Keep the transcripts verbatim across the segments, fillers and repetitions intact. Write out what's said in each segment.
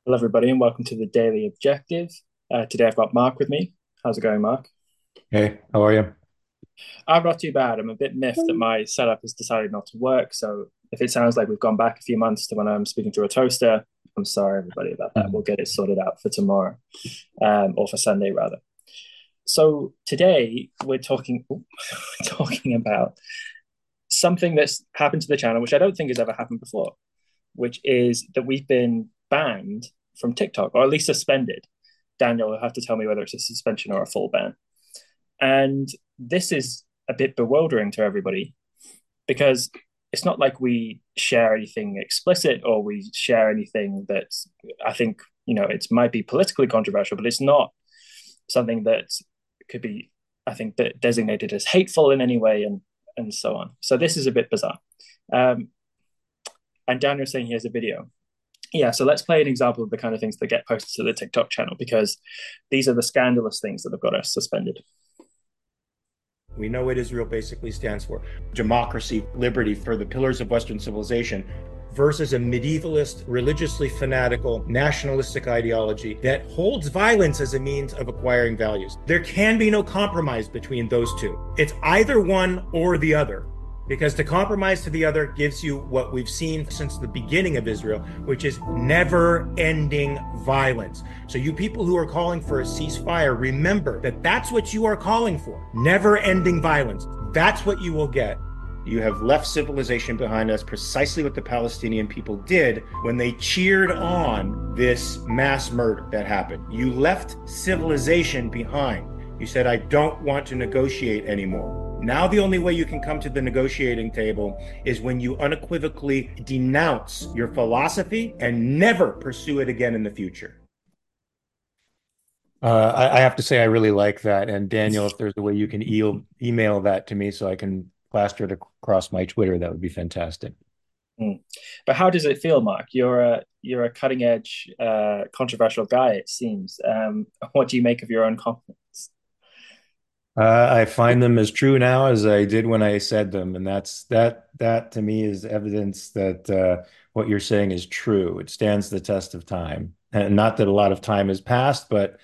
Hello, everybody, and welcome to the Daily Objective. Uh, today I've got Mark with me. How's it going, Mark? Hey, how are you? I'm not too bad. I'm a bit miffed that my setup has decided not to work. So if it sounds like we've gone back a few months to when I'm speaking through a toaster, I'm sorry, everybody, about that. We'll Mhm. get it sorted out for tomorrow, um, or for Sunday, rather. So today we're talking, we're talking about something that's happened to the channel, which I don't think has ever happened before, which is that we've been banned from TikTok, or at least suspended. Daniel will have to tell me whether it's a suspension or a full ban. And this is a bit bewildering to everybody because it's not like we share anything explicit or we share anything that I think, you know, it might be politically controversial, but it's not something that could be, I think, designated as hateful in any way and, and so on. So this is a bit bizarre. Um, and Daniel's saying he has a video. Yeah, so let's play an example of the kind of things that get posted to the TikTok channel because these are the scandalous things that have got us suspended. We know what Israel basically stands for: democracy, liberty, for the pillars of Western civilization, versus a medievalist, religiously fanatical, nationalistic ideology that holds violence as a means of acquiring values. There can be no compromise between those two. It's either one or the other. Because to compromise to the other gives you what we've seen since the beginning of Israel, which is never ending violence. So, you people who are calling for a ceasefire, remember that that's what you are calling for: never ending violence. That's what you will get. You have left civilization behind us, precisely what the Palestinian people did when they cheered on this mass murder that happened. You left civilization behind. You said, I don't want to negotiate anymore. Now, the only way you can come to the negotiating table is when you unequivocally denounce your philosophy and never pursue it again in the future. Uh, I, I have to say I really like that. And Daniel, if there's a way you can e email that to me so I can plaster it across my Twitter, that would be fantastic. Mm. But how does it feel, Mark? You're a you're a cutting edge, uh, controversial guy. It seems. Um, what do you make of your own confidence? Uh, I find them as true now as I did when I said them, and that's that. That to me is evidence that uh, what you're saying is true. It stands the test of time, and not that a lot of time has passed, but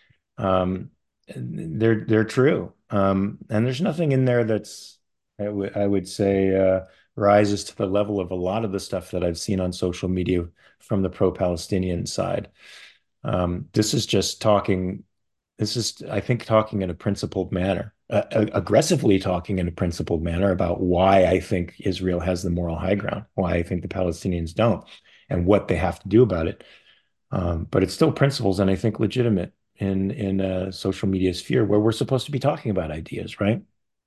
um, they're they're true. Um, and there's nothing in there that's I would I would say uh, rises to the level of a lot of the stuff that I've seen on social media from the pro-Palestinian side. Um, this is just talking. This is, I think, talking in a principled manner, uh, aggressively talking in a principled manner about why I think Israel has the moral high ground, why I think the Palestinians don't, and what they have to do about it. Um, but it's still principles, and I think legitimate in in a social media sphere where we're supposed to be talking about ideas, right?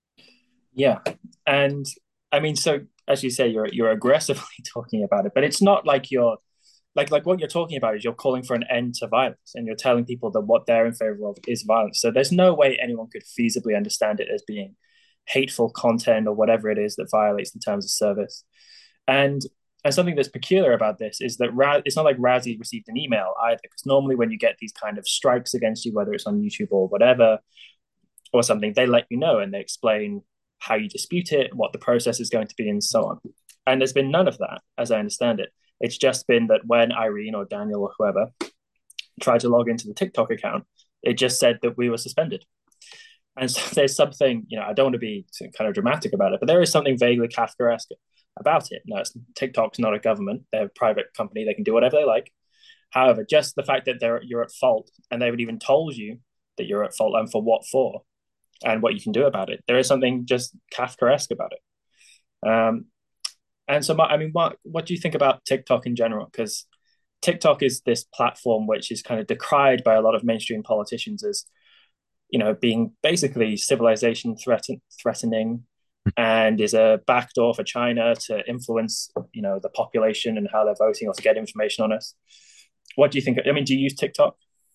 Yeah, and I mean, so as you say, you're you're aggressively talking about it, but it's not like you're like like what you're talking about is you're calling for an end to violence, and you're telling people that what they're in favor of is violence. So there's no way anyone could feasibly understand it as being hateful content or whatever it is that violates the terms of service. And and something that's peculiar about this is that Ra- it's not like Razi received an email either, because normally when you get these kind of strikes against you, whether it's on YouTube or whatever or something, they let you know and they explain how you dispute it, what the process is going to be, and so on. And there's been none of that, as I understand it. It's just been that when Irene or Daniel or whoever tried to log into the TikTok account, it just said that we were suspended. And so there's something, you know, I don't want to be kind of dramatic about it, but there is something vaguely Kafkaesque about it. No, TikTok's not a government; they're a private company; they can do whatever they like. However, just the fact that they're you're at fault, and they haven't even told you that you're at fault and for what for, and what you can do about it. There is something just Kafkaesque about it. Um, and so, I mean, what what do you think about TikTok in general? Because TikTok is this platform which is kind of decried by a lot of mainstream politicians as, you know, being basically civilization threaten, threatening, and is a backdoor for China to influence, you know, the population and how they're voting or to get information on us. What do you think? I mean, do you use TikTok?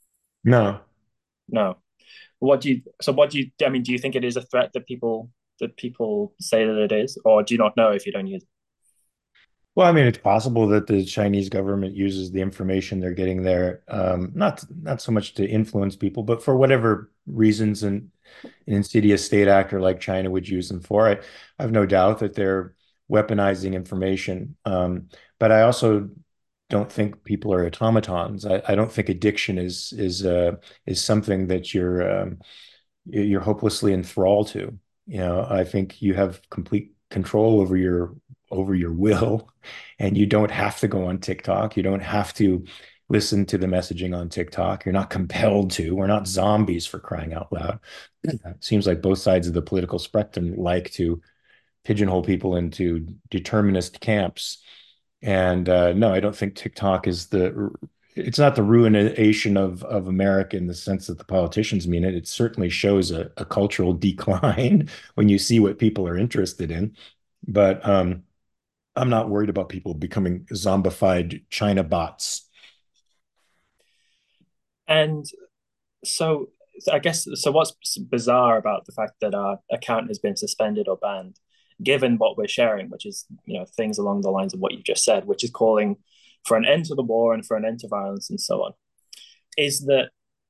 No. No. What do you? So, what do you? I mean, do you think it is a threat that people that people say that it is, or do you not know if you don't use it? Well, I mean, it's possible that the Chinese government uses the information they're getting there, um, not not so much to influence people, but for whatever reasons an, an insidious state actor like China would use them for. I, I have no doubt that they're weaponizing information. Um, but I also don't think people are automatons. I, I don't think addiction is is uh, is something that you're um, you're hopelessly enthralled to. You know, I think you have complete control over your over your will, and you don't have to go on TikTok. You don't have to listen to the messaging on TikTok. You're not compelled to. We're not zombies, for crying out loud. It seems like both sides of the political spectrum like to pigeonhole people into determinist camps. And uh, no, I don't think TikTok is the, it's not the ruination of, of America in the sense that the politicians mean it. It certainly shows a, a cultural decline when you see what people are interested in. But um, I'm not worried about people becoming zombified China bots. And so I guess so. What's bizarre about the fact that our account has been suspended or banned, given what we're sharing, which is you know things along the lines of what you just said, which is calling for an end to the war and for an end to violence and so on, is that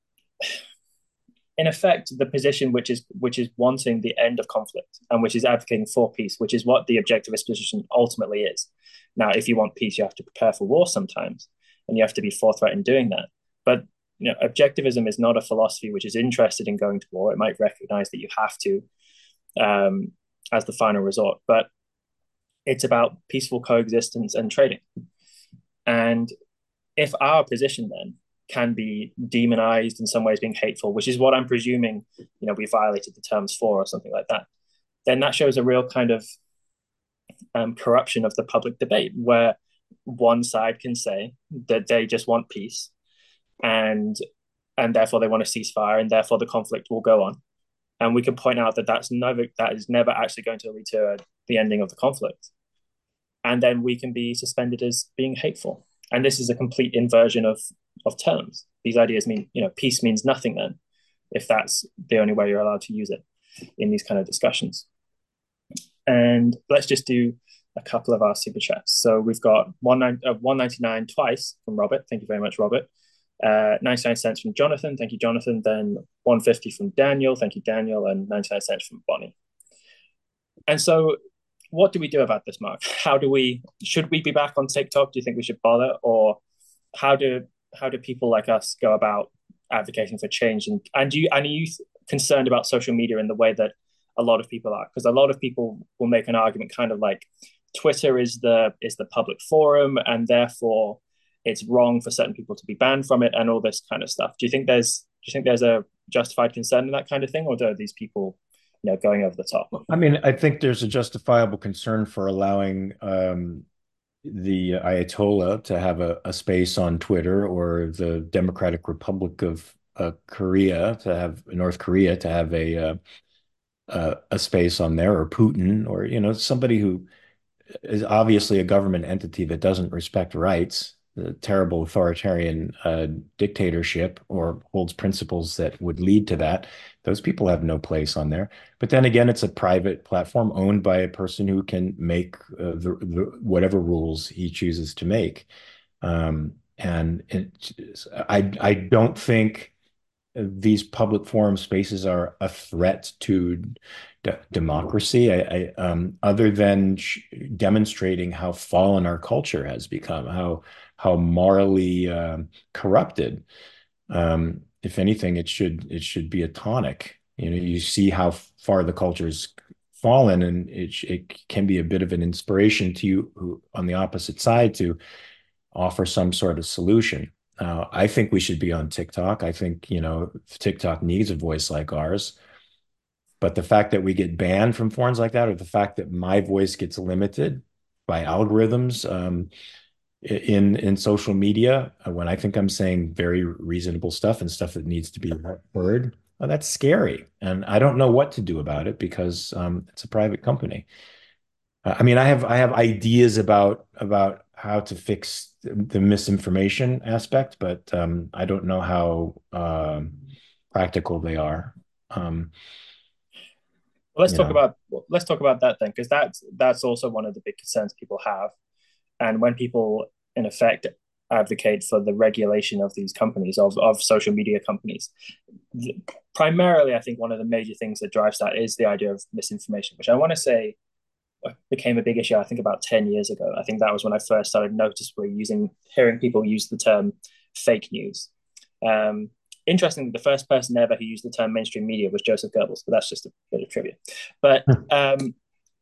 in effect the position which is which is wanting the end of conflict and which is advocating for peace, which is what the objectivist position ultimately is. Now, if you want peace, you have to prepare for war sometimes, and you have to be forthright in doing that. But you know, objectivism is not a philosophy which is interested in going to war. It might recognize that you have to um, as the final resort, but it's about peaceful coexistence and trading. And if our position then can be demonized in some ways, being hateful, which is what I'm presuming, you know, we violated the terms for or something like that, then that shows a real kind of um, corruption of the public debate, where one side can say that they just want peace and and therefore they want a ceasefire and therefore the conflict will go on, and we can point out that that's never that is never actually going to lead to the ending of the conflict, and then we can be suspended as being hateful. And this is a complete inversion of of terms. These ideas mean, you know, peace means nothing then, if that's the only way you're allowed to use it in these kind of discussions. And let's just do a couple of our super chats. So we've got one ninety-nine twice from Robert. Thank you very much, Robert. Uh, ninety-nine cents from Jonathan. Thank you, Jonathan. Then one fifty from Daniel. Thank you, Daniel. And ninety-nine cents from Bonnie. And so what do we do about this, Mark? How do we, should we be back on TikTok? Do you think we should bother? Or how do how do people like us go about advocating for change? And and do you and are you concerned about social media in the way that a lot of people are? Because a lot of people will make an argument kind of like Twitter is the is the public forum, and therefore it's wrong for certain people to be banned from it and all this kind of stuff. Do you think there's do you think there's a justified concern in that kind of thing, or are these people, you know, going over the top? I mean, I think there's a justifiable concern for allowing um, the Ayatollah to have a, a space on Twitter, or the Democratic Republic of uh, Korea to have North Korea to have a uh, uh, a space on there, or Putin, or you know somebody who is obviously a government entity that doesn't respect rights, the terrible authoritarian uh, dictatorship, or holds principles that would lead to that. Those people have no place on there. But then again, it's a private platform owned by a person who can make uh, the, the, whatever rules he chooses to make. Um, and it, I, I don't think these public forum spaces are a threat to democracy. I, I um, other than demonstrating how fallen our culture has become, how how morally um, corrupted. Um, if anything, it should it should be a tonic. You know, you see how far the culture's fallen, and it it can be a bit of an inspiration to you who, on the opposite side, to offer some sort of solution. Uh, I think we should be on TikTok. I think, you know, TikTok needs a voice like ours. But the fact that we get banned from forums like that, or the fact that my voice gets limited by algorithms um, in in social media, uh, when I think I'm saying very reasonable stuff and stuff that needs to be heard, well, that's scary. And I don't know what to do about it, because um, it's a private company. Uh, I mean, I have I have ideas about about how to fix the misinformation aspect, but um, I don't know how um, practical they are. Um, Well, let's you talk know, about well, let's talk about that then, because that's that's also one of the big concerns people have. And when people, in effect, advocate for the regulation of these companies, of, of social media companies, the, primarily, I think one of the major things that drives that is the idea of misinformation, which I want to say became a big issue, I think about ten years ago. I think that was when I first started noticeably using, hearing people use the term fake news. Um, interestingly, the first person ever who used the term mainstream media was Joseph Goebbels, but that's just a bit of trivia. But um,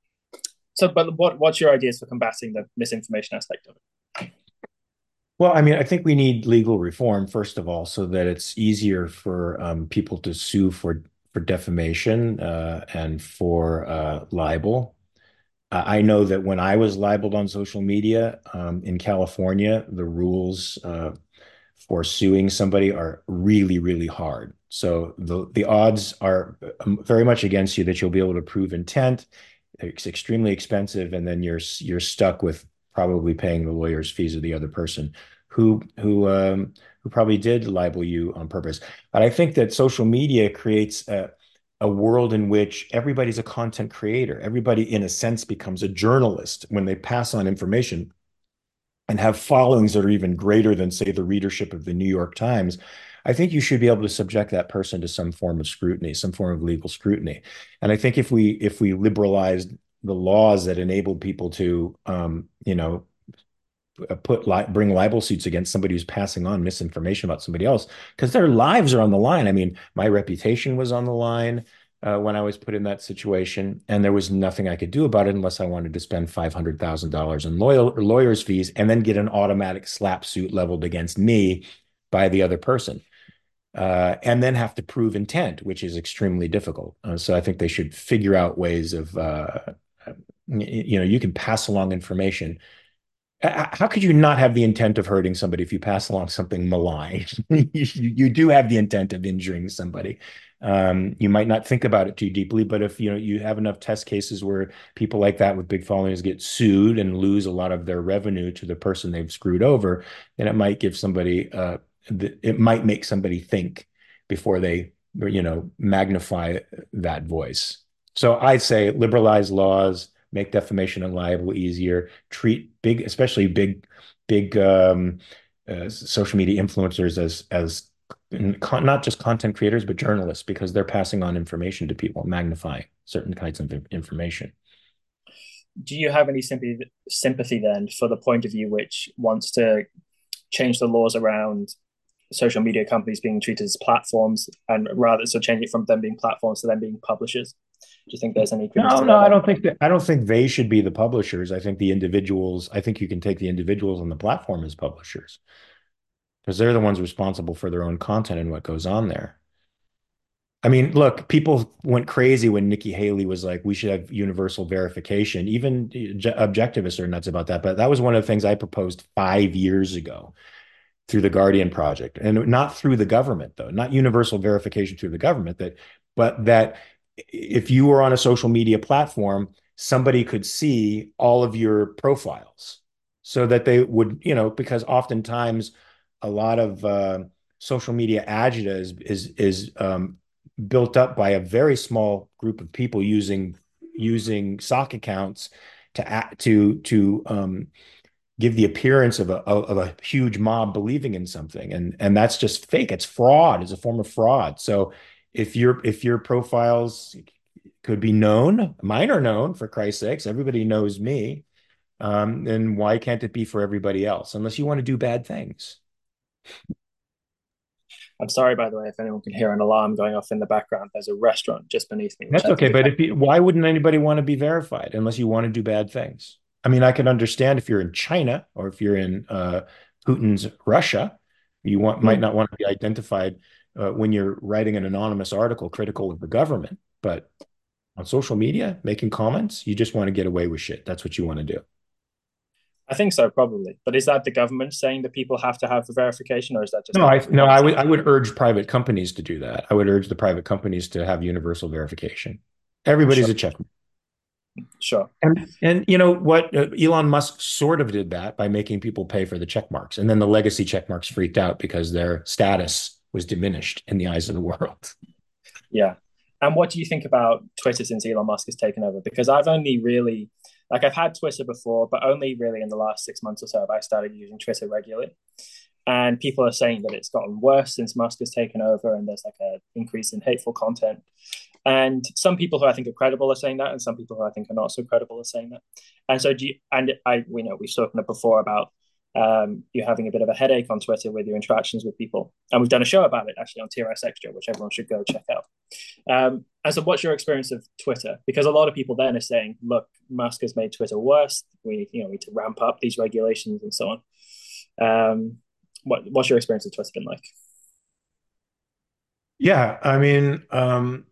so, but what what's your ideas for combating the misinformation aspect of it? Well, I mean, I think we need legal reform, first of all, so that it's easier for um, people to sue for for defamation uh, and for uh, libel. Uh, I know that when I was libeled on social media um, in California, the rules uh, for suing somebody are really, really hard. So the the odds are um, very much against you that you'll be able to prove intent. It's extremely expensive, and then you're you're stuck with probably paying the lawyer's fees of the other person who who um, who probably did libel you on purpose. But I think that social media creates a a world in which everybody's a content creator. Everybody, in a sense, becomes a journalist when they pass on information and have followings that are even greater than, say, the readership of the New York Times. I think you should be able to subject that person to some form of scrutiny, some form of legal scrutiny. And I think if we if we liberalized the laws that enable people to, um, you know, put li bring libel suits against somebody who's passing on misinformation about somebody else, because their lives are on the line. I mean, my reputation was on the line uh, when I was put in that situation, and there was nothing I could do about it unless I wanted to spend five hundred thousand dollars in loyal lawyers' fees and then get an automatic slap suit leveled against me by the other person. Uh, and then have to prove intent, which is extremely difficult. Uh, so I think they should figure out ways of, uh, you know, you can pass along information. How could you not have the intent of hurting somebody if you pass along something malign? you, you do have the intent of injuring somebody. Um, you might not think about it too deeply, but if you know you have enough test cases where people like that with big followings get sued and lose a lot of their revenue to the person they've screwed over, then it might give somebody, uh, it might make somebody think before they, you know, magnify that voice. So I'd say liberalize laws, make defamation and libel easier, treat big, especially big, big um, uh, social media influencers as as con not just content creators, but journalists, because they're passing on information to people, magnifying certain kinds of information. Do you have any sympathy sympathy then for the point of view which wants to change the laws around social media companies being treated as platforms, and rather so change it from them being platforms to them being publishers? Do you think there's any criticism? No, no, I don't think that. I don't think they should be the publishers. I think the individuals. I think you can take the individuals on the platform as publishers, because they're the ones responsible for their own content and what goes on there. I mean, look, people went crazy when Nikki Haley was like, "We should have universal verification." Even objectivists are nuts about that. But that was one of the things I proposed five years ago through the Guardian Project, and not through the government, though, not universal verification through the government, that, but that if you were on a social media platform, somebody could see all of your profiles so that they would, you know, because oftentimes a lot of uh, social media agita is, is, is um, built up by a very small group of people using, using sock accounts to, act, to, to, um, give the appearance of a of a huge mob believing in something, and and that's just fake. It's fraud. It's a form of fraud. So if your if your profiles could be known, mine are known, for Christ's sakes, everybody knows me, um, then why can't it be for everybody else? Unless you want to do bad things. I'm sorry, by the way, if anyone can hear an alarm going off in the background. There's a restaurant just beneath me. That's okay, but if you, why wouldn't anybody want to be verified unless you want to do bad things? I mean, I can understand if you're in China or if you're in uh, Putin's Russia, you want might not want to be identified uh, when you're writing an anonymous article critical of the government. But on social media, making comments, you just want to get away with shit. That's what you want to do. I think so, probably. But is that the government saying that people have to have the verification, or is that just no? I no, I would I would urge private companies to do that. I would urge the private companies to have universal verification. Everybody's sure. a check. Sure. And and you know what? Uh, Elon Musk sort of did that by making people pay for the check marks, and then the legacy check marks freaked out because their status was diminished in the eyes of the world. Yeah. And what do you think about Twitter since Elon Musk has taken over? Because I've only really, like I've had Twitter before, but only really in the last six months or so have I started using Twitter regularly. And people are saying that it's gotten worse since Musk has taken over, and there's like an increase in hateful content. And some people who I think are credible are saying that, and some people who I think are not so credible are saying that. And so, do you, and I, we know we've spoken before about um, you having a bit of a headache on Twitter with your interactions with people, and we've done a show about it actually on T R S Extra, which everyone should go check out. Um, and so, what's your experience of Twitter? Because a lot of people then are saying, "Look, Musk has made Twitter worse. We, you know, need to ramp up these regulations and so on." Um, what, what's your experience of Twitter been like? Yeah, I mean, um,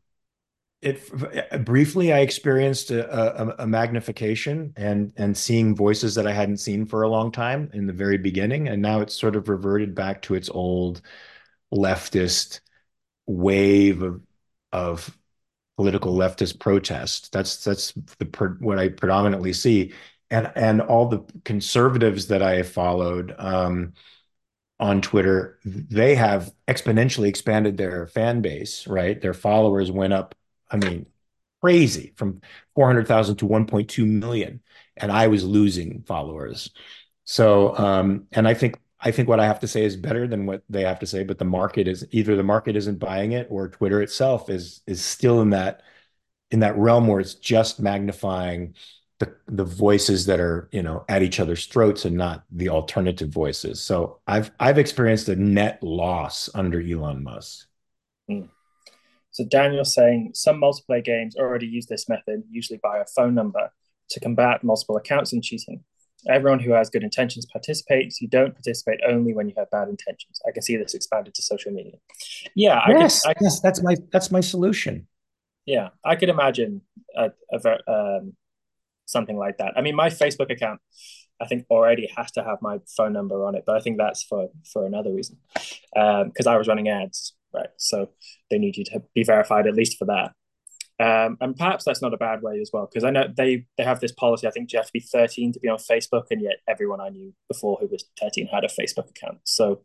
it briefly I experienced a, a, a magnification and and seeing voices that I hadn't seen for a long time in the very beginning, and now it's sort of reverted back to its old leftist wave of of political leftist protest. That's that's the what I predominantly see, and and all the conservatives that I have followed um, on Twitter, they have exponentially expanded their fan base. Right, their followers went up. I mean, crazy from four hundred thousand to one point two million, and I was losing followers. So, um, and I think I think what I have to say is better than what they have to say, but the market is either the market isn't buying it or Twitter itself is is still in that in that realm where it's just magnifying the the voices that are, you know, at each other's throats and not the alternative voices. So I've I've experienced a net loss under Elon Musk. Mm. So Daniel's saying some multiplayer games already use this method, usually by a phone number, to combat multiple accounts and cheating. Everyone who has good intentions participates. You don't participate only when you have bad intentions. I can see this expanded to social media. Yeah, I could. Yes, I, yes, that's my that's my solution. yeah, I could imagine a, a um, something like that. I mean, my Facebook account, I think already has to have my phone number on it, but I think that's for for another reason, because um, I was running ads, right? So they need you to be verified at least for that. Um, and perhaps that's not a bad way as well, because I know they they have this policy. I think you have to be thirteen to be on Facebook, and yet everyone I knew before who was thirteen had a Facebook account. So,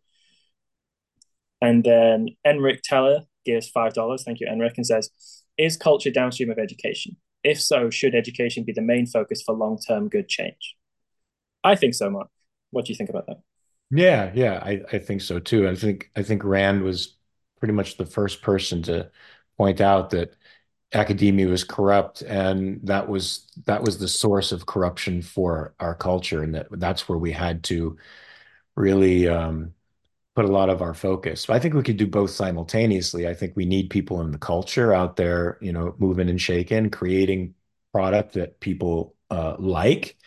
and then Enric Teller gives five dollars. Thank you, Enric, and says, "Is culture downstream of education? If so, should education be the main focus for long-term good change?" I think so, Mark. What do you think about that? Yeah, yeah, I, I think so too. I think I think Rand was pretty much the first person to point out that academia was corrupt, and that was that was the source of corruption for our culture, and that that's where we had to really um, put a lot of our focus. I think we could do both simultaneously. I think we need people in the culture out there, you know, moving and shaking, creating product that people uh, like,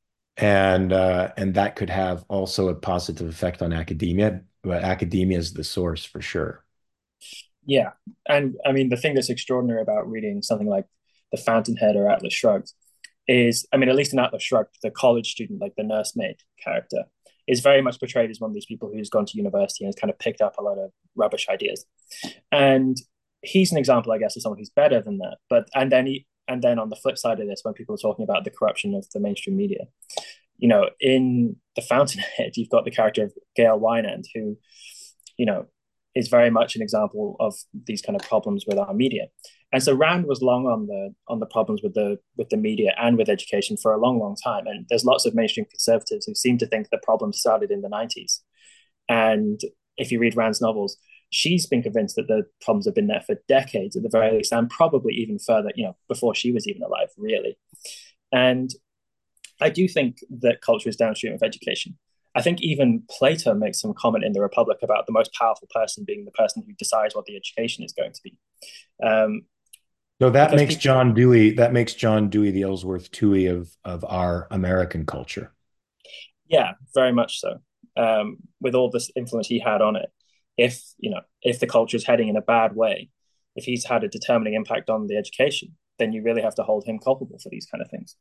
and uh, and that could have also a positive effect on academia. But academia is the source for sure. Yeah, and I mean the thing that's extraordinary about reading something like The Fountainhead or Atlas Shrugged is, I mean, at least in Atlas Shrugged, the college student, like the nursemaid character, is very much portrayed as one of these people who's gone to university and has kind of picked up a lot of rubbish ideas. And he's an example, I guess, of someone who's better than that. But and then he and then on the flip side of this, when people are talking about the corruption of the mainstream media, you know, in The Fountainhead, you've got the character of Gail Wynand, who, you know, is very much an example of these kind of problems with our media. And so Rand was long on the on the problems with the with the media and with education for a long, long time. And there's lots of mainstream conservatives who seem to think the problem started in the nineties. And if you read Rand's novels, she's been convinced that the problems have been there for decades at the very least, and probably even further, you know, before she was even alive, really. And I do think that culture is downstream of education. I think even Plato makes some comment in the Republic about the most powerful person being the person who decides what the education is going to be. Um, So that makes people, John Dewey, that makes John Dewey the Ellsworth Toohey of of our American culture. yeah, very much so. Um, with all this influence he had on it, if you know, if the culture is heading in a bad way, if he's had a determining impact on the education, then you really have to hold him culpable for these kind of things.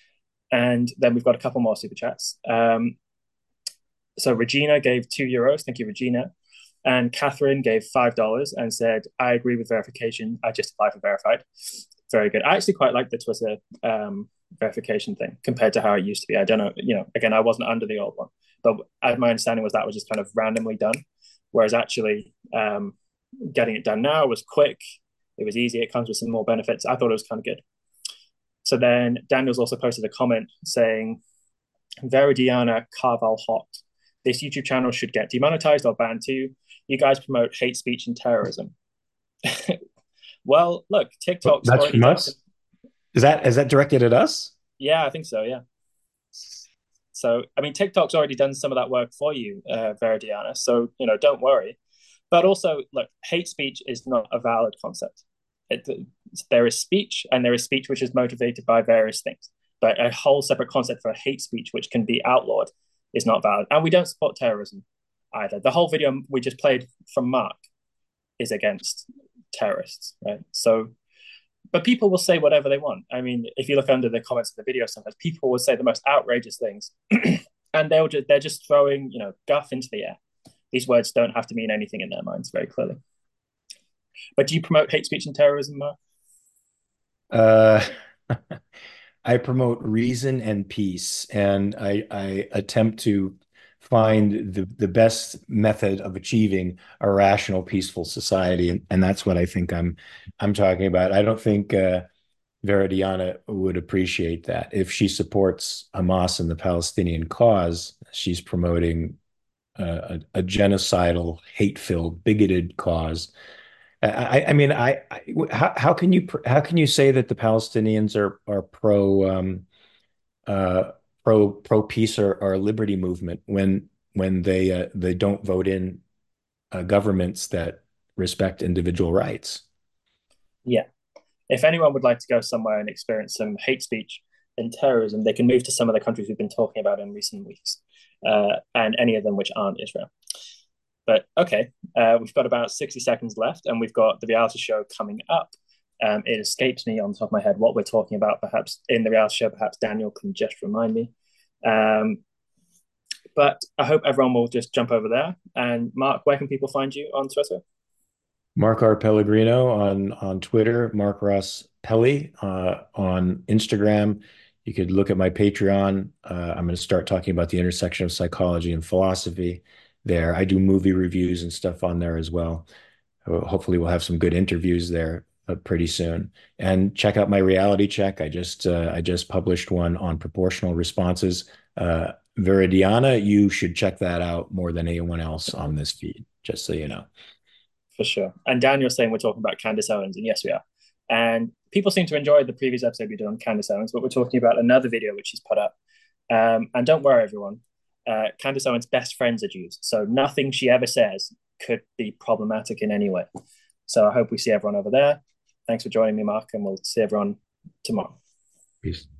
And then we've got a couple more super chats. Um, so Regina gave two euros. Thank you, Regina. And Catherine gave five dollars and said, "I agree with verification. I just apply for verified." Very good. I actually quite like the Twitter um, verification thing compared to how it used to be. I don't know. You know, again, I wasn't under the old one, but my understanding was that was just kind of randomly done. Whereas actually um, getting it done now was quick. It was easy. It comes with some more benefits. I thought it was kind of good. So then Daniel's also posted a comment saying, "Veridiana Carval Hot. This YouTube channel should get demonetized or banned too. You guys promote hate speech and terrorism." Well, look, Oh, TikTok's that's already from done some. us? Is that is that directed at us? Yeah, I think so. Yeah. So, I mean, TikTok's already done some of that work for you, uh, Veridiana. So, you know, don't worry. But also, look, hate speech is not a valid concept. It, there is speech, and there is speech which is motivated by various things. But a whole separate concept for hate speech, which can be outlawed, is not valid. And we don't support terrorism either. The whole video we just played from Mark is against terrorists, right? So, but people will say whatever they want. I mean, if you look under the comments of the video, sometimes people will say the most outrageous things, and they'll just they're just throwing you know guff into the air. These words don't have to mean anything in their minds very clearly. But do you promote hate speech and terrorism, Mark? Uh, I promote reason and peace, and I, I attempt to find the, the best method of achieving a rational, peaceful society, and, and that's what I think I'm I'm talking about. I don't think uh, Veridiana would appreciate that. If she supports Hamas and the Palestinian cause, she's promoting a, a, a genocidal, hate-filled, bigoted cause. I, I mean, I, I how, how can you how can you say that the Palestinians are are pro um, uh, pro pro peace or, or liberty movement when when they uh, they don't vote in uh, governments that respect individual rights? Yeah. If anyone would like to go somewhere and experience some hate speech and terrorism, they can move to some of the countries we've been talking about in recent weeks, uh, and any of them which aren't Israel. But okay, uh, we've got about sixty seconds left, and we've got the reality show coming up. Um, it escapes me on the top of my head what we're talking about. Perhaps in the reality show, perhaps Daniel can just remind me. Um, but I hope everyone will just jump over there. And Mark, where can people find you on Twitter? Mark R. Pellegrino on on Twitter, Mark Ross Pelly uh, on Instagram. You could look at my Patreon. Uh, I'm going to start talking about the intersection of psychology and philosophy there. I do movie reviews and stuff on there as well. Hopefully, we'll have some good interviews there uh, pretty soon. And check out my reality check. I just uh, I just published one on proportional responses. Uh, Veridiana, you should check that out more than anyone else on this feed, just so you know. For sure. And Daniel's saying we're talking about Candace Owens, and yes, we are. And people seem to enjoy the previous episode we did on Candace Owens, but we're talking about another video which she's put up. Um, and don't worry, everyone. Uh, Candace Owens' best friends are Jews, so nothing she ever says could be problematic in any way. So I hope we see everyone over there. Thanks for joining me, Mark, and we'll see everyone tomorrow. Peace.